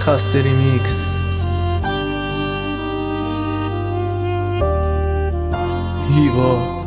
خسته ریمیکس. هیوا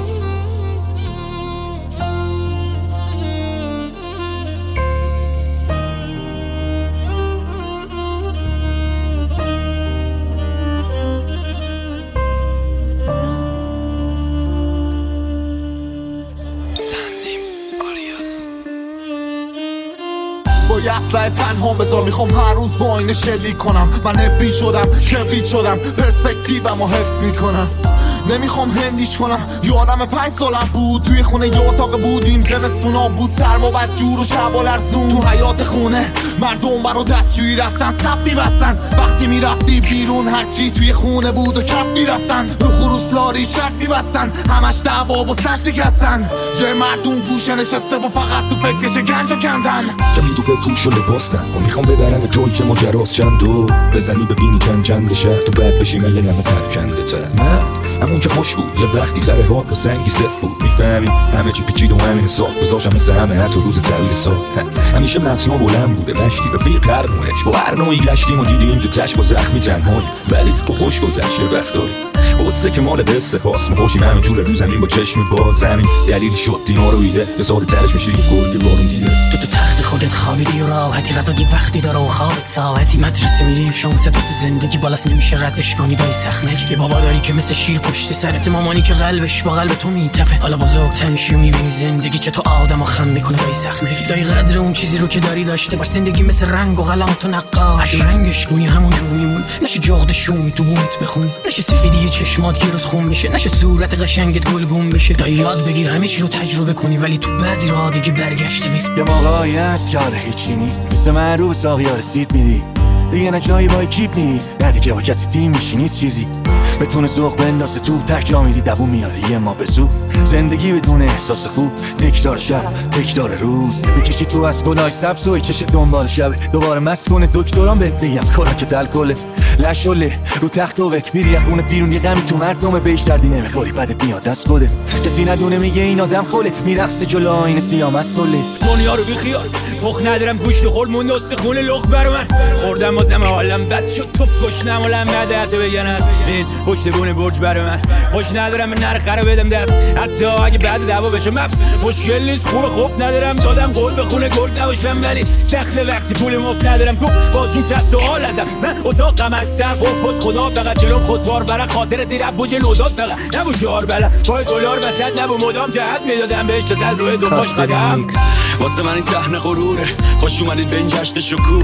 با یه اسلحه تنها بذار، میخوام هر روز با آینه شلیک کنم. من نفری شدم، کبریت شدم، پرسپکتیومو حفظ میکنم. نمیخوام هندیش کنم. یادم 5 سالم بود، توی خونه یه اتاق بودیم، زمستونا بود سرم و بدجور و شب و لرزون. تو حیاط خونه مردم برا دستشویی رفتن، صف میبستن. وقتی میرفتی بیرون هرچی توی خونه بود و کپ میرفتن. رو خروس لاری شرط میبستن، همش دعوا و سر شکستن. یه مردم گوشه نشسته و فقط تو فکرش گنجا کندن. کمی تو به پوش و لباستن و میخوام ببرم به توی که ماجراست چند و بزنی ببینی چند شهر تو بد بشی من یه نمه پرکنده تر. نه همون که خوش بود، یه وقتی سر حاد با سنگی صف بود. میفهمی همه چی پیچید و همین حساب گذاشتم مثل همه حتی روز تعویل سال. همیشه متنا بلند بوده، مشتی رفیق قرمونش با هر نوعی گشتیم و دیدیم که چشم و زخمی تنهایی، ولی با خوش گذشت یه وقتایی قصه که مال دسته هاست. مخوشیم همه جور رو زمین با چشم باز. همین دلیل شد دینا رو ایده یه سال ترش میشه یه گرگ بارون دیده. تو تخت خودت خوابیدی و راحتی، غذا دی وقتی داره و خوابت ساعتی. مدرسه میری شانست واسه زندگی بالاست نمیشه ردش کنی، دای سخت نگی. یه بابا داری که مثل شیر پشت سرت، مامانی که قلبش با قلب تو میتپه. حالا بزرگتر میشی و میبینی زندگی که تو آدمو خم میکنه، دای سخت نگی. دای قدر اون چیزی رو که داری داشته باش. زندگی مثل رنگ و قلم تو نقاش، اگه رنگش کنی همون جور میمون. نشه جغد شومی تو بومت بخون، نشه سفیدی چشمات که روز خون بشه، نشه صورت قشنگت گلگون بشه. تا یاد بگیر همه چی رو تجربه کنی، ولی تو بعضی راه دیگه برگشتی نیست. یه موقعی هست یاد هیچی نی، مثل من رو به ساقیا رسید میدی. دیگه نه جایی با اکیپ نی، نه دیگه با کسی تیم میشی نیست چیزی. بتونه ذوق بندازه تو تک جا میری دووم میاره یه ما بزو. زندگی بدون احساس خوب، تکرار شب تکرار روز. بکشی تو از گلای سبز و چش دنبال شبه، دوباره مست کنه دکتران بهت بگم خوراکت الکله. لشله رو تخت و میری خونه بیرون، یه غمی تو مردمه بهش دردی نمیخوری، بعدت میاد دست خوده. کسی ندونه میگه این آدم خوله، میرقصه جلو آینه سیام از طله. دنیا رو بیخیال مخ ندارم، گوشت خورد مون دست خونه لخ برا من خوردم بازم حالم بد شد، توف کشنم ولم نده حتی بگن از این پشت بونه برج برا من. خوش ندارم من نرخ رو بدم دست، حتی اگه بعد دعوا بشه مبس مشکل نیست. خوب خوف ندارم دادم قول به خونه گرگ نباشم، ولی سخت وقتی پول مفت ندارم تو بازون که سوال ازم. من اتاقم از در پست خدا فقط جلوم خودوار برای خاطر دیر بوج نوزاد فقط نبو شعار بلم پای دلار بسد نبو مدام جهت میدادم بهش تا صد روی دو پاش قدم. واسه من این صحنه غروره، خوش اومدید به این جشن شکوه.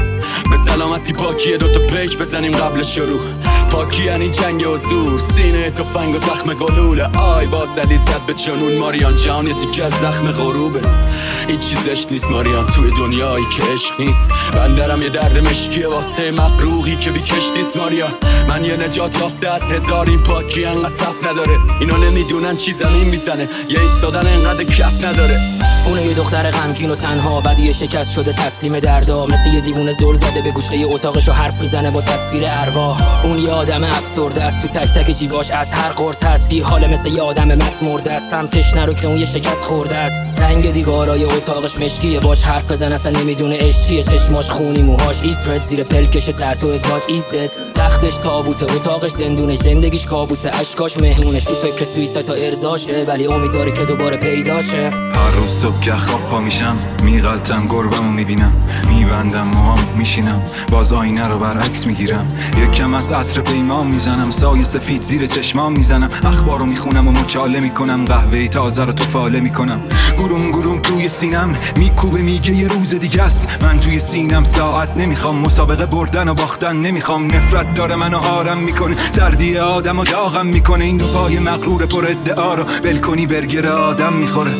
به سلامتی پاکیه دوتا پیک بزنیم قبل شروع. پاکی یعنی جنگ و زور، سینه تفنگ و زخم گلوله. آی با سلی زد به جنون ماریان، جهان یه تیکه از زخم غروبه. این چیزش نیست ماریان توی دنیایی که عشق نیست. بندرم یه درد مشکیه واسه مقروقی که بی کشتیست ماریان. من یه نجات یافته از هزار، این پاکی انقدر صف نداره. اینا نمیدونن چی زمین میزنه، یه ایستادن انقدر کف نداره. اونه یه دختر غمگین و تنها، بدی شکست شده تسلیم دردا، مثل یه دیوونه زل زده به گوشه اتاقشو حرف میزنه با تصویر ارواح. اون یه آدم افسرده است، تو تک تک جیباش از هر قرص هست بی حاله، مثل یه آدم مسمرده است. سمتش نرو که اون یه شکست خورده است. رنگ دیوارای اتاقش مشکیه، باش حرف بزن اصلا نمیدونه عشق چیه. چشماش خونی، موهاش ایسترد، زیر پلکش ترتو ادوات ایزدت. تختش تابوته، اتاقش زندونش، زندگیش کابوسه، اشکاش مهمونش. تو فکر سویسای تا ارضاشه، ولی امید داره که دوباره پیداشه. هر روز صبح که خواب پا میشم میغلطم گربمو میبینم، میبندم موهام میشینم باز آینه رو برعکس میگیرم. یکم از عطر پیمان میزنم، سایه سفید زیر چشمام میزنم. اخبارو میخونم و مچاله میکنم، قهوه تازه رو تو فاله میکنم. گروم گروم توی سینم میکوبه میگه یه روز دیگه است. من توی سینم ساعت نمیخوام، مسابقه بردن و باختن نمیخوام. نفرت داره منو آرم میکنه، سردی آدم و داغم میکنه. این دو پای مغرور پر ادعا رو ول کنی برگر آدم میخوره.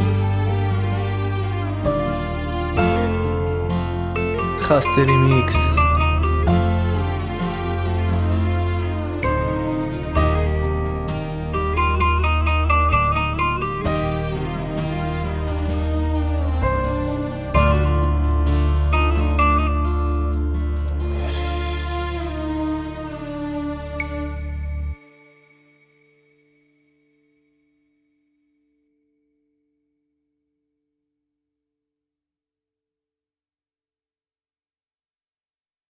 خسته ریمیکس.